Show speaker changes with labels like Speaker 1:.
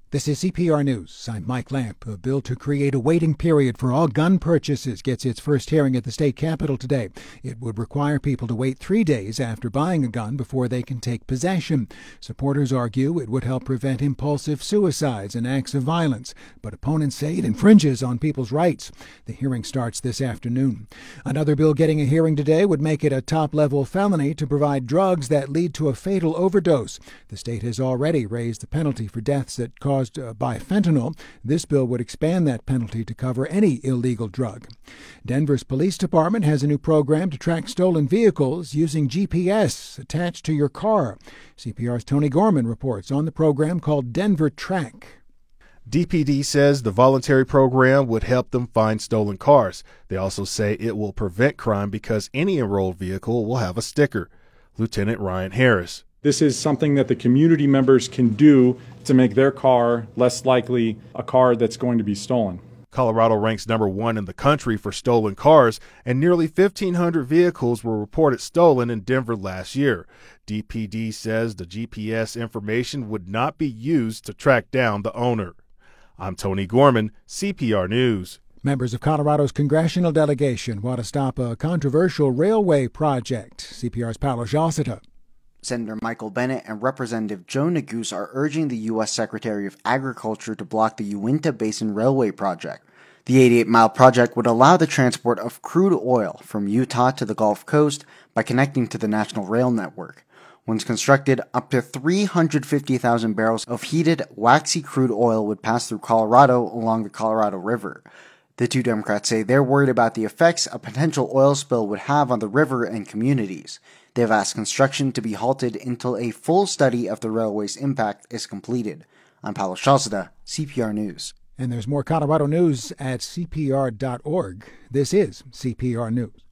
Speaker 1: This is CPR News. I'm Mike Lamp. A bill to create a waiting period for all gun purchases gets its first hearing at the state capitol today. It would require people to wait 3 days after buying a gun before they can take possession. Supporters argue it would help prevent impulsive suicides and acts of violence, but opponents say it infringes on people's rights. The hearing starts this afternoon. Another bill getting a hearing today would make it a top-level felony to provide drugs that lead to a fatal overdose. The state has already raised the penalty for deaths that caused by fentanyl. This bill would expand that penalty to cover any illegal drug. Denver's police department has a new program to track stolen vehicles using GPS attached to your car. CPR's Tony Gorman reports on the program called Denver Track.
Speaker 2: DPD says the voluntary program would help them find stolen cars. They also say it will prevent crime because any enrolled vehicle will have a sticker. Lieutenant Ryan Harris.
Speaker 3: This is something that the community members can do to make their car less likely a car that's going to be stolen.
Speaker 2: Colorado ranks number 1 in the country for stolen cars, and nearly 1,500 vehicles were reported stolen in Denver last year. DPD says the GPS information would not be used to track down the owner. I'm Tony Gorman, CPR News.
Speaker 1: Members of Colorado's congressional delegation want to stop a controversial railway project. CPR's Paolo Jalcita.
Speaker 4: Senator Michael Bennet and Representative Joe Neguse are urging the U.S. Secretary of Agriculture to block the Uinta Basin Railway project. The 88-mile project would allow the transport of crude oil from Utah to the Gulf Coast by connecting to the National Rail Network. Once constructed, up to 350,000 barrels of heated, waxy crude oil would pass through Colorado along the Colorado River. The two Democrats say they're worried about the effects a potential oil spill would have on the river and communities. They've asked construction to be halted until a full study of the railway's impact is completed. I'm Paolo Jalcita, CPR News.
Speaker 1: And there's more Colorado news at CPR.org. This is CPR News.